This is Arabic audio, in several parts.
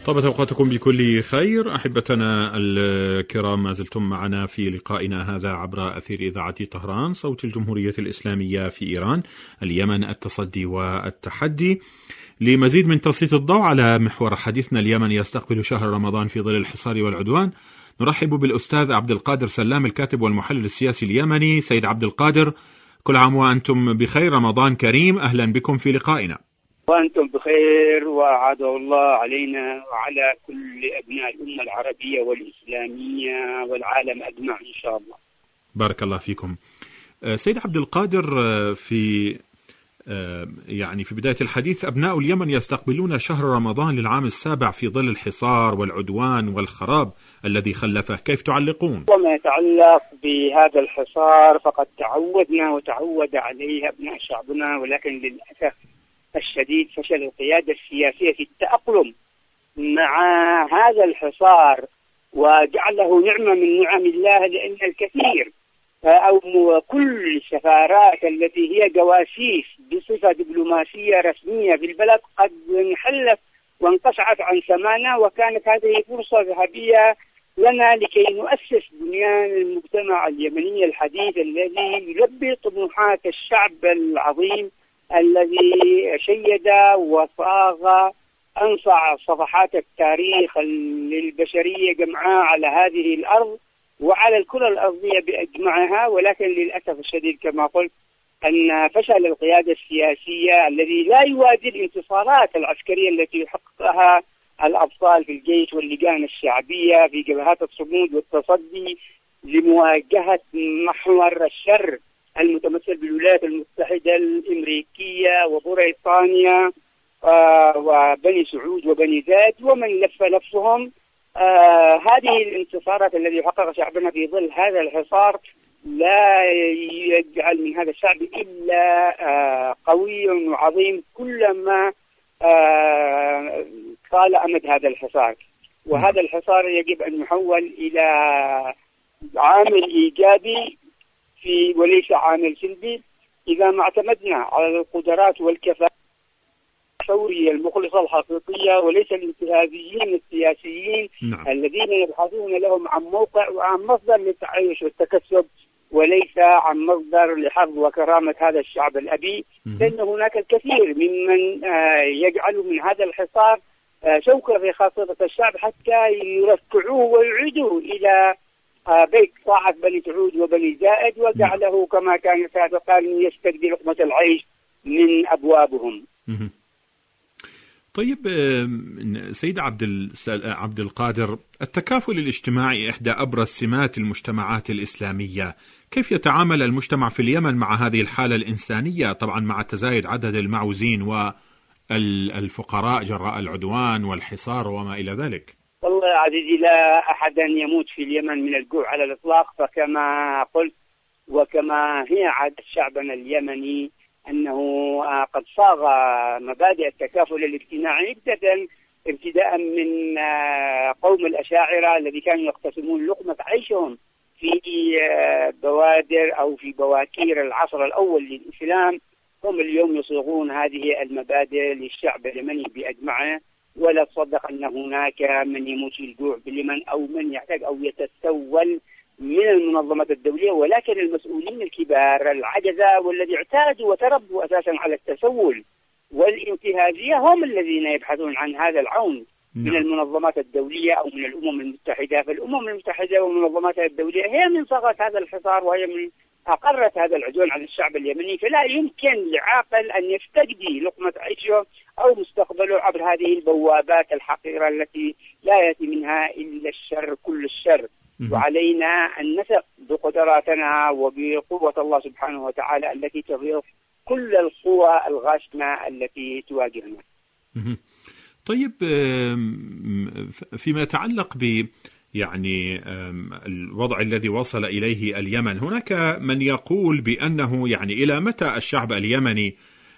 طابت أوقاتكم بكل خير أحبتنا الكرام، ما زلتم معنا في لقائنا هذا عبر أثير إذاعة طهران صوت الجمهورية الإسلامية في إيران، اليمن، التصدي والتحدي. لمزيد من تسليط الضوء على محور حديثنا، اليمن يستقبل شهر رمضان في ظل الحصار والعدوان. نرحب بالأستاذ عبد القادر سلام، الكاتب والمحلل السياسي اليمني. سيد عبد القادر، كل عام وأنتم بخير، رمضان كريم، أهلا بكم في لقائنا. وأنتم بخير، وعاده الله علينا وعلى كل أبناء الأمة العربية والإسلامية والعالم أجمع إن شاء الله. بارك الله فيكم. سيد عبد القادر، في بداية الحديث، أبناء اليمن يستقبلون شهر رمضان للعام السابع في ظل الحصار والعدوان والخراب الذي خلفه، كيف تعلقون؟ وما يتعلق بهذا الحصار فقد تعودنا وتعود عليه أبناء شعبنا، ولكن للأسف الشديد فشل القيادة السياسية في التأقلم مع هذا الحصار وجعله نعمة من نعم الله، لأن الكثير أو كل السفارات التي هي جواسيس بصفة دبلوماسية رسمية في البلد قد انحلت وانقطعت عن سمانا، وكانت هذه فرصة ذهبية لنا لكي نؤسس بنيان المجتمع اليمني الحديث الذي يلبي طموحات الشعب العظيم الذي شيد وصاغ أنصع صفحات التاريخ للبشرية جمعاء على هذه الأرض وعلى الكرة الأرضية بأجمعها. ولكن للأسف الشديد كما قلت أن فشل القيادة السياسية الذي لا يوازي الانتصارات العسكرية التي يحققها الأبطال في الجيش واللجان الشعبية في جبهات الصمود والتصدي لمواجهة محور الشر المتمثل بالولايات المتحدة الأمريكية وبريطانيا وبني سعود وبني زايد ومن لف لفهم. هذه الانتصارات التي يحققها شعبنا في ظل هذا الحصار لا يجعل من هذا الشعب إلا قوي وعظيم كلما طال أمد هذا الحصار. وهذا الحصار يجب أن يحول إلى عامل إيجابي وليس عامل سلبي إذا ما اعتمدنا على القدرات والكفاءة الثورية المخلصة الحقيقية، وليس الانتهازيين السياسيين الذين يبحثون لهم عن موقع وعن مصدر للتعايش والتكسب، وليس عن مصدر لحفظ وكرامة هذا الشعب الأبي. لأن هناك الكثير ممن يجعل من هذا الحصار شوكة في خاصرة الشعب حتى يركعوه ويعيدوه إلى بيت طاعة بني سعود وبني زائد، وجعله كما كان سابقا يستجدي لقمة العيش من أبوابهم. طيب سيد عبد القادر، التكافل الاجتماعي إحدى أبرز سمات المجتمعات الإسلامية، كيف يتعامل المجتمع في اليمن مع هذه الحالة الإنسانية، طبعا مع تزايد عدد المعوزين والفقراء جراء العدوان والحصار وما إلى ذلك؟ والله يا عزيزي، لا أحدا يموت في اليمن من الجوع على الإطلاق، فكما قلت وكما هي عادة شعبنا اليمني أنه قد صاغ مبادئ التكافل الاجتماعي ابتداء من قوم الأشاعرة الذي كانوا يقتسمون لقمة عيشهم في بوادر أو في بواكير العصر الأول للإسلام. هم اليوم يصيغون هذه المبادئ للشعب اليمني بأجمعه، ولا تصدق أن هناك من يموت في الجوع باليمن أو من يحتاج أو يتسول من المنظمات الدولية، ولكن المسؤولين الكبار العجزة والذي اعتادوا وتربوا أساسا على التسول والانتهازية هم الذين يبحثون عن هذا العون من المنظمات الدولية أو من الأمم المتحدة. فالأمم المتحدة ومنظماتها الدولية هي من صاغت هذا الحصار وهي من أقرت هذا العدوان على الشعب اليمني، فلا يمكن لعاقل أن يفتقدي لقمة عيشه أو مستقبله عبر هذه البوابات الحقيرة التي لا يأتي منها إلا الشر كل الشر. وعلينا أن نثق بقدراتنا وبقوة الله سبحانه وتعالى التي تغير كل القوى الغاشمة التي تواجهنا. طيب، فيما يتعلق ب الوضع الذي وصل إليه اليمن، هناك من يقول بأنه إلى متى الشعب اليمني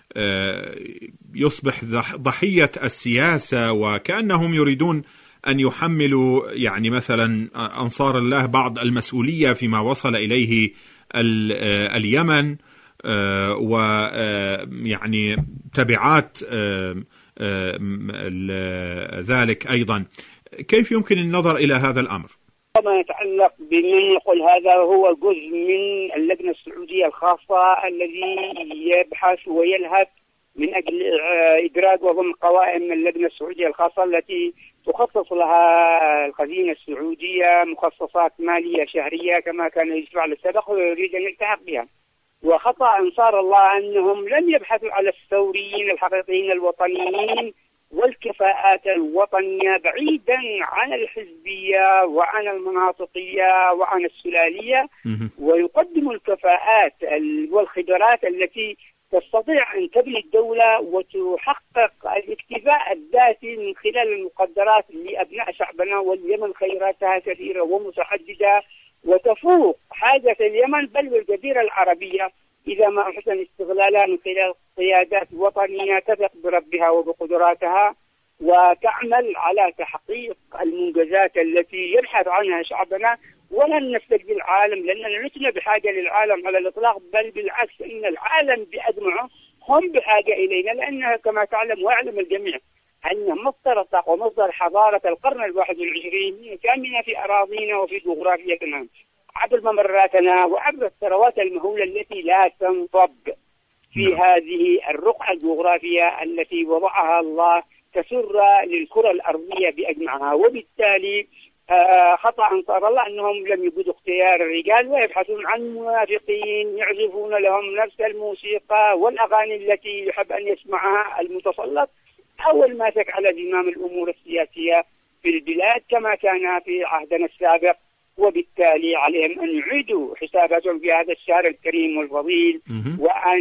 يصبح ضحية السياسة، وكأنهم يريدون أن يحملوا مثلا أنصار الله بعض المسؤولية فيما وصل إليه اليمن، تبعات ذلك أيضا. كيف يمكن النظر إلى هذا الأمر؟ ما يتعلق بمن يقول هذا هو جزء من اللجنة السعودية الخاصة الذي يبحث ويلهث من أجل إدراج وضم قوائم اللجنة السعودية الخاصة التي تخصص لها الخزينة السعودية مخصصات مالية شهرية كما كان يدفع للسابق ويريد أن يلتحق بها. وخطأ أنصار الله أنهم لم يبحثوا على الثوريين الحقيقيين الوطنيين والكفاءات الوطنية بعيدا عن الحزبية وعن المناطقية وعن السلالية، ويقدموا الكفاءات والخبرات التي تستطيع أن تبني الدولة وتحقق الاكتفاء الذاتي من خلال المقدرات لأبناء شعبنا. واليمن خيراتها كثيرة ومتعددة وتفوق حاجة اليمن بل والجزيرة العربية إذا ما أحسن استغلالها من خلال قيادات وطنية تثق بربها وبقدراتها وتعمل على تحقيق المنجزات التي يبحث عنها شعبنا. ولن نستجد العالم لأننا لسنا بحاجة للعالم على الإطلاق، بل بالعكس إن العالم بأجمعه هم بحاجة إلينا، لأنها كما تعلم ويعلم الجميع أن مصدر الطاقة ومصدر حضارة القرن 21 كامنة في أراضينا وفي جغرافيتنا عبر ممراتنا وعبر الثروات المهولة التي لا تنضب في هذه الرقعة الجغرافية التي وضعها الله تسر للكرة الأرضية بأجمعها. وبالتالي خطأ أنصار الله أنهم لم يجدوا اختيار الرجال ويبحثون عن منافقين يعزفون لهم نفس الموسيقى والأغاني التي يحب أن يسمعها المتسلط أول ما مسك على زمام الأمور السياسية في البلاد كما كان في عهدنا السابق. وبالتالي عليهم أن يعيدوا حساباتهم في هذا الشهر الكريم والفضيل وأن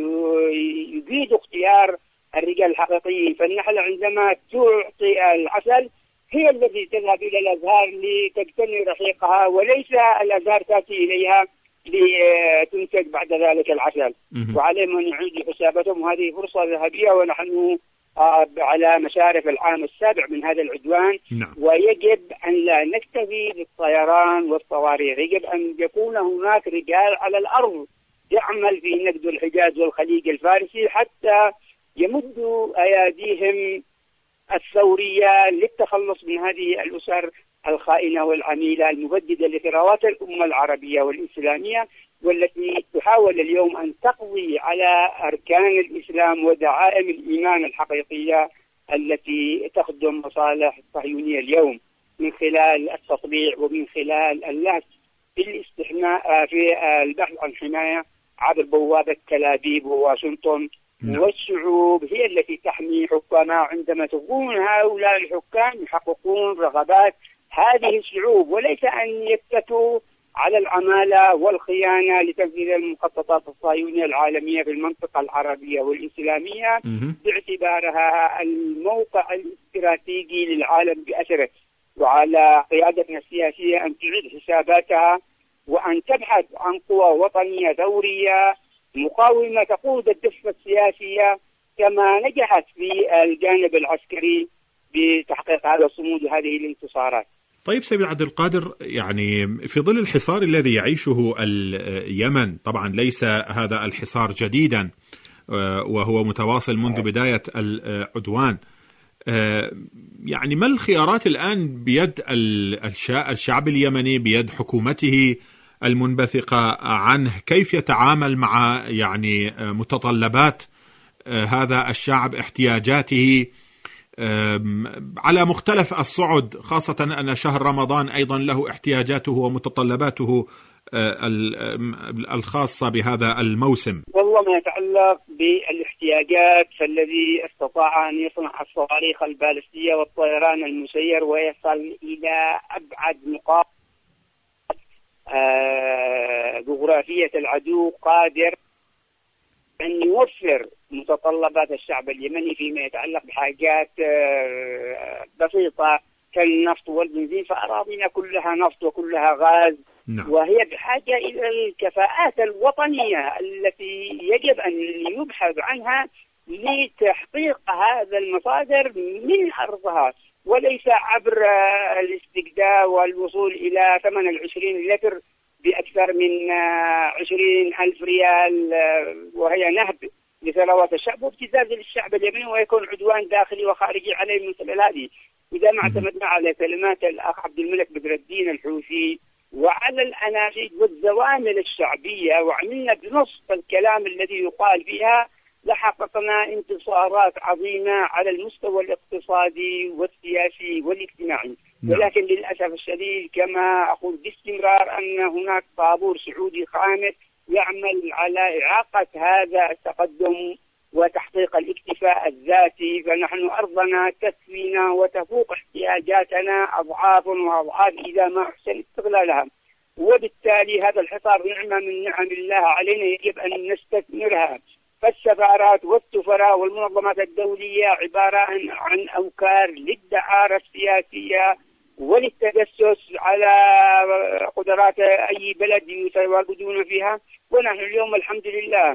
يجيدوا اختيار الرجال الحقيقيين. فالنحلة عندما تعطي العسل هي التي تذهب إلى الأزهار لتجتني رحيقها وليس الأزهار تأتي إليها لتنتج بعد ذلك العسل. وعليهم أن يعيدوا حساباتهم، وهذه فرصة ذهبية ونحن على مشارف العام السابع من هذا العدوان. ويجب أن لا نكتفي بالطيران والصواريخ، يجب أن يكون هناك رجال على الأرض يعمل في نقد الحجاز والخليج الفارسي حتى يمدوا أياديهم الثورية للتخلص من هذه الأسر الخائنة والعميلة المبددة لثروات الأمة العربية والإسلامية، والتي تحاول اليوم أن تقضي على أركان الإسلام ودعائم الإيمان الحقيقية التي تخدم مصالح الصهيونية اليوم من خلال التطبيع ومن خلال اللهث في الاستحماء في البحث عن حماية عبر بوابة تل أبيب وواشنطن. والشعوب هي التي تحمي حكامها، عندما تكون هؤلاء الحكام يحققون رغبات هذه الشعوب وليس أن يتكوا على العمالة والخيانة لتنفيذ المخططات الصهيونية العالمية في المنطقة العربية والإسلامية باعتبارها الموقع الاستراتيجي للعالم بأسره. وعلى قيادتنا السياسية أن تعيد حساباتها وأن تبحث عن قوى وطنية ثورية مقاومة تقود الدفة السياسية كما نجحت في الجانب العسكري بتحقيق هذا الصمود وهذه الانتصارات. طيب سيد عبد القادر، يعني في ظل الحصار الذي يعيشه اليمن، طبعا ليس هذا الحصار جديدا وهو متواصل منذ بداية العدوان، يعني ما الخيارات الآن بيد الشعب اليمني، بيد حكومته المنبثقة عنه؟ كيف يتعامل مع يعني متطلبات هذا الشعب، احتياجاته على مختلف الصعد، خاصة أن شهر رمضان أيضا له احتياجاته ومتطلباته الخاصة بهذا الموسم؟ والله ما يتعلق بالاحتياجات فالذي استطاع أن يصنع الصواريخ البالستية والطيران المسير ويصل إلى أبعد نقاط جغرافية العدو قادر أن يوفر متطلبات الشعب اليمني فيما يتعلق بحاجات بسيطة كالنفط والبنزين، فأراضينا كلها نفط وكلها غاز. وهي بحاجة إلى الكفاءات الوطنية التي يجب أن يبحث عنها لتحقيق هذا المصادر من أرضها، وليس عبر الاستجداء والوصول إلى ثمن 20 لتر بأكثر من 20,000 ريال، وهي نهب لثروات الشعب وابتزاز للشعب اليمني، ويكون عدوان داخلي وخارجي عليه من خلال هذه. إذا ما اعتمدنا على كلمات الأخ عبد الملك بدر الدين الحوثي وعلى الأناشيد والزوامل الشعبية وعملنا بنص الكلام الذي يقال فيها لحققنا انتصارات عظيمة على المستوى الاقتصادي والسياسي والاجتماعي. ولكن للأسف الشديد كما أقول باستمرار أن هناك طابور سعودي خامس يعمل على إعاقة هذا التقدم وتحقيق الاكتفاء الذاتي، فنحن أرضنا تكفينا وتفوق احتياجاتنا أضعاف وأضعاف إذا ما أحسن استغلالها، وبالتالي هذا الحصار نعمة من نعم الله علينا يجب أن نستثمرها. فالسفارات والسفراء والمنظمات الدولية عبارة عن أوكار للدعارة السياسية وللتجسس على قدرات أي بلد يتواجدون فيها. ونحن اليوم الحمد لله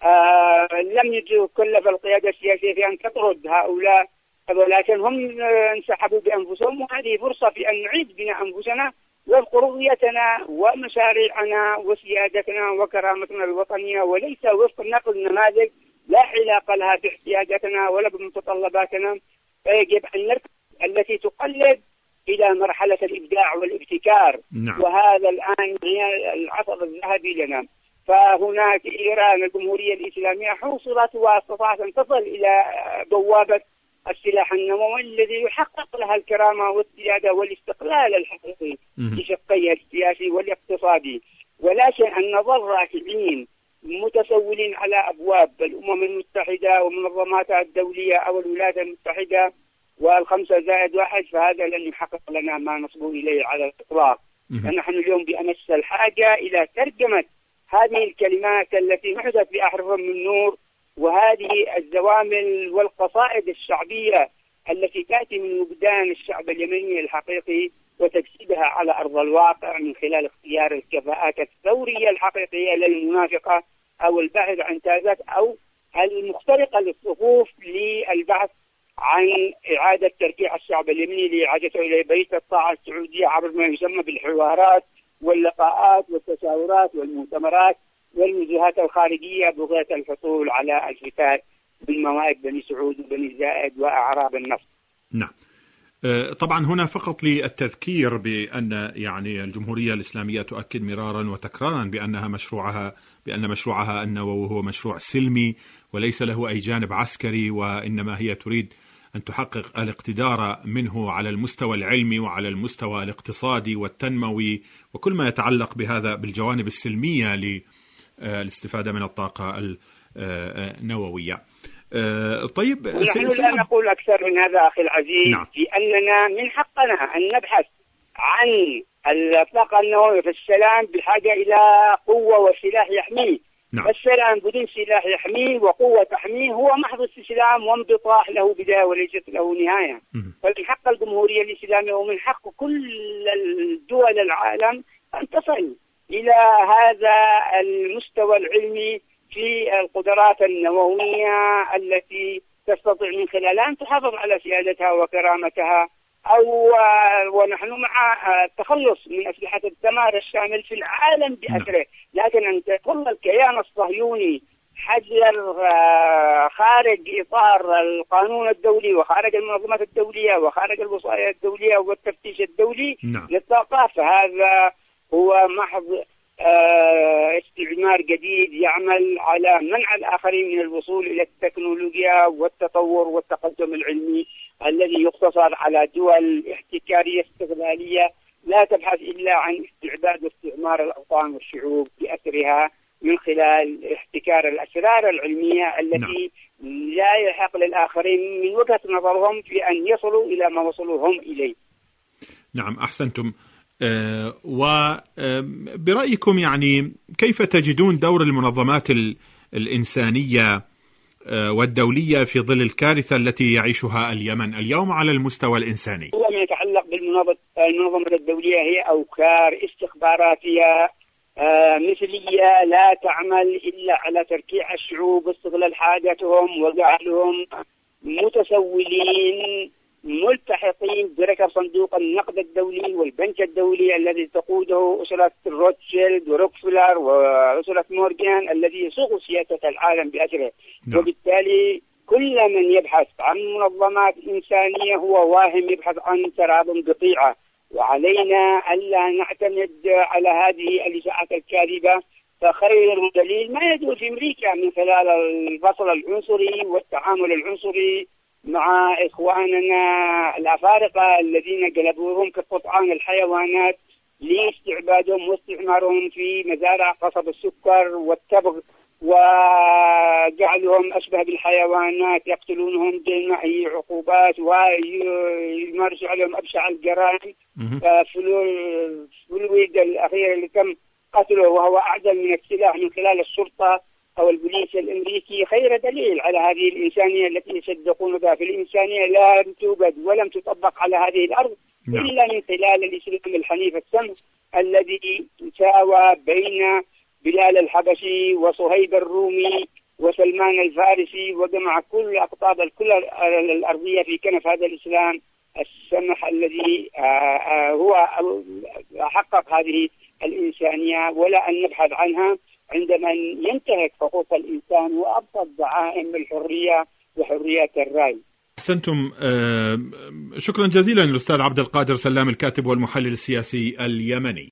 لم يكلف القيادة السياسية في أن تطرد هؤلاء، ولكن هم انسحبوا بأنفسهم، وهذه فرصة في أن نعيد بناء أنفسنا وقرويتنا ومشاريعنا وسيادتنا وكرامتنا الوطنية، وليس وفق نقل نماذج لا علاقة لها باحتياجاتنا ولا بمتطلباتنا. فيجب أن نركز التي تقلد إلى مرحلة الإبداع والابتكار. وهذا الآن هي العصر الذهبي لنا. فهناك إيران الجمهورية الإسلامية حوصلت واستطاعت أن تصل إلى بوابة السلاح النووي الذي يحقق لها الكرامة والسيادة والاستقلال الحقيقي بشقيها السياسي والاقتصادي. ولكن أن نظل راكعين متسولين على أبواب الأمم المتحدة ومنظماتها الدولية أو الولايات المتحدة وال5+1 فهذا لن يحقق لنا ما نصبو إليه على الإطلاق. فنحن اليوم بأمس الحاجة إلى ترجمة هذه الكلمات التي محدث بأحرف من نور وهذه الزوامل والقصائد الشعبية التي تأتي من وجدان الشعب اليمني الحقيقي وتجسيدها على أرض الواقع من خلال اختيار الكفاءات الثورية الحقيقية للمنافقة أو الباحث عن انتهازات أو المخترقة للصفوف للبحث عن إعادة ترجيع الشعب اليمني لإعادته إلى بيت الطاعة السعودية عبر ما يسمى بالحوارات واللقاءات والتشاورات والمؤتمرات والوجهات الخارجية بغية الحصول على الفتات من موائد بني سعود وبني زائد وأعراب النفط. نعم. طبعا هنا فقط للتذكير بأن يعني الجمهورية الإسلامية تؤكد مرارا وتكرارا بأن مشروعها النووي هو مشروع سلمي وليس له أي جانب عسكري، وإنما هي تريد أن تحقق الاقتدار منه على المستوى العلمي وعلى المستوى الاقتصادي والتنموي وكل ما يتعلق بهذا بالجوانب السلمية للاستفادة من الطاقة النووية. طيب نحن لا نقول أكثر من هذا أخي العزيز. نعم. في أننا من حقنا أن نبحث عن الطاقة النووية في السلام بحاجة إلى قوة وسلاح يحميه. نعم. السلام بدون سلاح يحميه وقوة تحميه هو محض استسلام وانبطاح له بداية وليست له نهاية. فمن حق الجمهورية الإسلامية ومن حق كل الدول العالم أن تصل إلى هذا المستوى العلمي في القدرات النووية التي تستطيع من خلالها أن تحافظ على سيادتها وكرامتها ونحن مع التخلص من أسلحة الدمار الشامل في العالم بأسره، لكن أن يظل الكيان الصهيوني حجر خارج إطار القانون الدولي وخارج المنظمات الدولية وخارج الوصايا الدولية والتفتيش الدولي للطاقة، فهذا هو محض استعمار جديد يعمل على منع الآخرين من الوصول إلى التكنولوجيا والتطور والتقدم العلمي الذي يقتصر على دول احتكارية استغلالية لا تبحث إلا عن استعباد واستعمار الأوطان والشعوب بأسرها من خلال احتكار الأسرار العلمية التي لا يحق للآخرين من وجهة نظرهم في أن يصلوا إلى ما وصلوا هم إليه. نعم، أحسنتم. وبرأيكم يعني كيف تجدون دور المنظمات الإنسانية والدولية في ظل الكارثة التي يعيشها اليمن اليوم على المستوى الإنساني؟ ما يتعلق بالمنظمة الدولية هي أوكار استخباراتية مثلية لا تعمل إلا على تركيع الشعوب واستغلال حاجاتهم وجعلهم متسولين ملتحقين بركب صندوق النقد الدولي والبنك الدولي الذي تقوده أسرة روتشيلد وروكفلر وأسرة مورغان الذي يسوق سياسة العالم بأسره. وبالتالي كل من يبحث عن منظمات إنسانية هو واهم يبحث عن سراب قطيعة، وعلينا ألا نعتمد على هذه الإشاعات الكاذبة. فخير دليل ما يدور في أمريكا من خلال الفصل العنصري والتعامل العنصري مع إخواننا الأفارقة الذين قلبوهم كقطعان الحيوانات لاستعبادهم واستعمارهم في مزارع قصب السكر والتبغ، وجعلهم أشبه بالحيوانات، يقتلونهم دون أي عقوبات ويمارسوا عليهم أبشع الجرائم. فلويد الأخير اللي تم قتله وهو أعدل من السلاح من خلال الشرطة أو البوليس الأمريكي خير دليل على هذه الإنسانية التي يصدقون بها. في الإنسانية لا توجد ولم تطبق على هذه الأرض إلا من خلال الإسلام الحنيف السمح الذي ساوى بين بلال الحبشي وصهيب الرومي وسلمان الفارسي، وجمع كل أقطاب الكرة الأرضية في كنف هذا الإسلام السمح الذي هو حقق هذه الإنسانية، ولا أن نبحث عنها عندما ينتهك حقوق الإنسان وأبسط دعائم الحرية وحرية الرأي. أحسنتم. شكرا جزيلا الأستاذ عبد القادر سلام، الكاتب والمحلل السياسي اليمني.